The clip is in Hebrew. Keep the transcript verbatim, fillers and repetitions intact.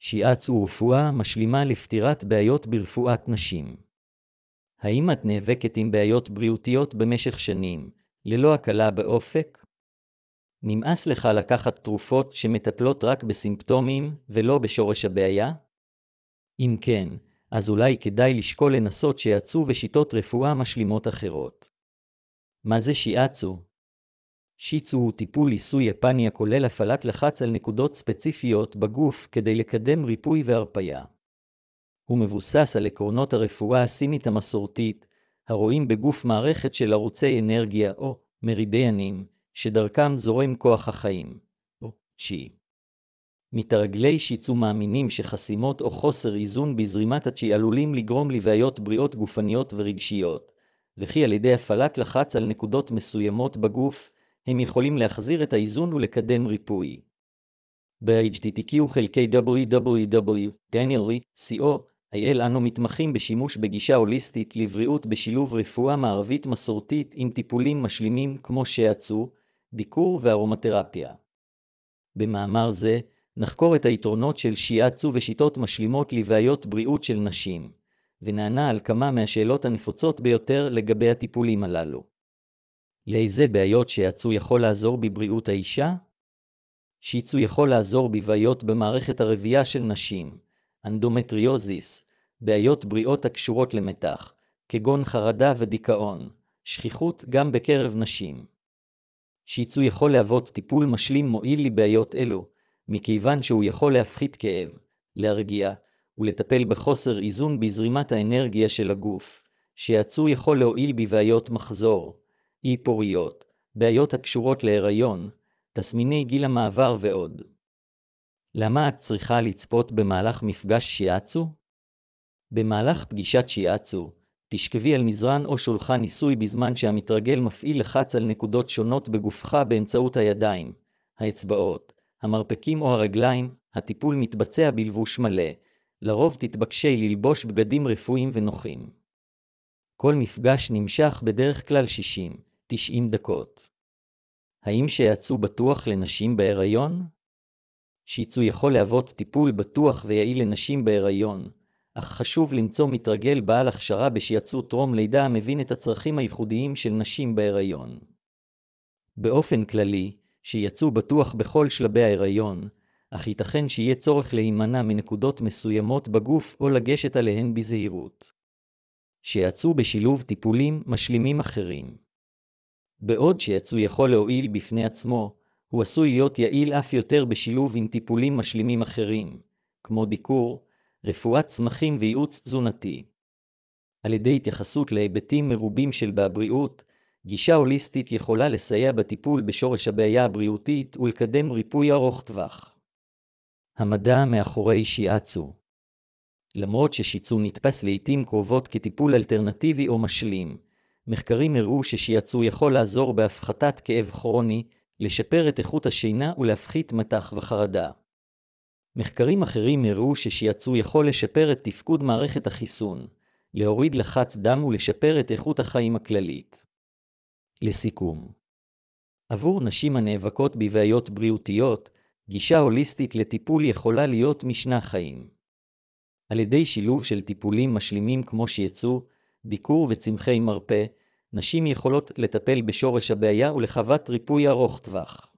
שיאצו רפואה משלימה לפתירת בעיות ברפואת נשים. האם את נאבקת עם בעיות בריאותיות במשך שנים, ללא הקלה באופק? נמאס לך לקחת תרופות שמטפלות רק בסימפטומים ולא בשורש הבעיה? אם כן, אז אולי כדאי לשקול לנסות שיאצו ושיטות רפואה משלימות אחרות. מה זה שיאצו? שיאצו הוא טיפול עיסוי יפני הכולל הפעלת לחץ על נקודות ספציפיות בגוף כדי לקדם ריפוי והרפיה. הוא מבוסס על עקרונות הרפואה הסינית המסורתית, הרואים בגוף מערכת של ערוצי אנרגיה או מרידיאנים, שדרכם זורם כוח החיים, או צ'י. מתרגלי שיאצו מאמינים שחסימות או חוסר איזון בזרימת הצ'י עלולים לגרום לבעיות בריאות גופניות ורגשיות, וכי על ידי הפעלת לחץ על נקודות מסוימות בגוף, הם יכולים להחזיר את האיזון ולקדם ריפוי. ב-אייץ' טי טי קיו חלקי דאבליו דאבליו דאבליו דניאלי סי או איי אל אנו מתמחים בשימוש בגישה הוליסטית לבריאות בשילוב רפואה מערבית מסורתית עם טיפולים משלימים כמו שיאצו, דיקור וארומתרפיה. במאמר זה, נחקור את היתרונות של שיאצו ושיטות משלימות לבעיות בריאות של נשים, ונענה על כמה מהשאלות הנפוצות ביותר לגבי הטיפולים הללו. לאיזה בעיות שיאצו יכול לעזור בבריאות האישה? שיאצו יכול לעזור בבעיות במערכת הרבייה של נשים, אנדומטריוזיס, בעיות בריאות הקשורות למתח, כגון חרדה ודיכאון, שכיחות גם בקרב נשים. שיאצו יכול להוות טיפול משלים מועיל לבעיות אלו, מכיוון שהוא יכול להפחית כאב, להרגיע, ולטפל בחוסר איזון בזרימת האנרגיה של הגוף. שיאצו יכול להועיל בבעיות מחזור, אי פוריות, בעיות הקשורות להיריון, תסמיני גיל המעבר ועוד. למה את צריכה לצפות במהלך מפגש שיאצו? במהלך פגישת שיאצו, תשכבי על מזרן או שולחן ניסוי בזמן שהמתרגל מפעיל לחץ על נקודות שונות בגופך באמצעות הידיים, האצבעות, המרפקים או הרגליים. הטיפול מתבצע בלבוש מלא, לרוב תתבקשי ללבוש בגדים רפואיים ונוחים. כל מפגש נמשך בדרך כלל שישים עד תשעים דקות. האם שיאצו בטוח לנשים בהיריון? שיאצו יכול להוות טיפול בטוח ויעיל לנשים בהיריון, אך חשוב למצוא מתרגל בעל הכשרה בשיאצו טרום לידה המבין את הצרכים הייחודיים של נשים בהיריון. באופן כללי, שיאצו בטוח בכל שלבי ההיריון, אך ייתכן שיהיה צורך להימנע מנקודות מסוימות בגוף או לגשת עליהן בזהירות. שיאצו בשילוב טיפולים משלימים אחרים. בעוד שיאצו יכול להועיל בפני עצמו, הוא עשוי להיות יעיל אף יותר בשילוב עם טיפולים משלימים אחרים, כמו דיקור, רפואת צמחים וייעוץ תזונתי. על ידי התייחסות להיבטים מרובים של הבריאות, גישה הוליסטית יכולה לסייע בטיפול בשורש הבעיה הבריאותית ולקדם ריפוי ארוך טווח. המדע מאחורי שיאצו. למרות ששיאצו נתפס לעתים קרובות כטיפול אלטרנטיבי או משלים, מחקרים הראו ששיאצו יכול לעזור בהפחתת כאב כרוני, לשפר את איכות השינה ולהפחית מתח וחרדה. מחקרים אחרים הראו ששיאצו יכול לשפר את תפקוד מערכת החיסון, להוריד לחץ דם ולשפר את איכות החיים הכללית. לסיכום, עבור נשים הנאבקות בבעיות בריאותיות, גישה הוליסטית לטיפול יכולה להיות משנה חיים. על ידי שילוב של טיפולים משלימים כמו שיאצו, דיקור וצמחי מרפא, נשים יכולות לטפל בשורש הבעיה ולחוות ריפוי ארוך טווח.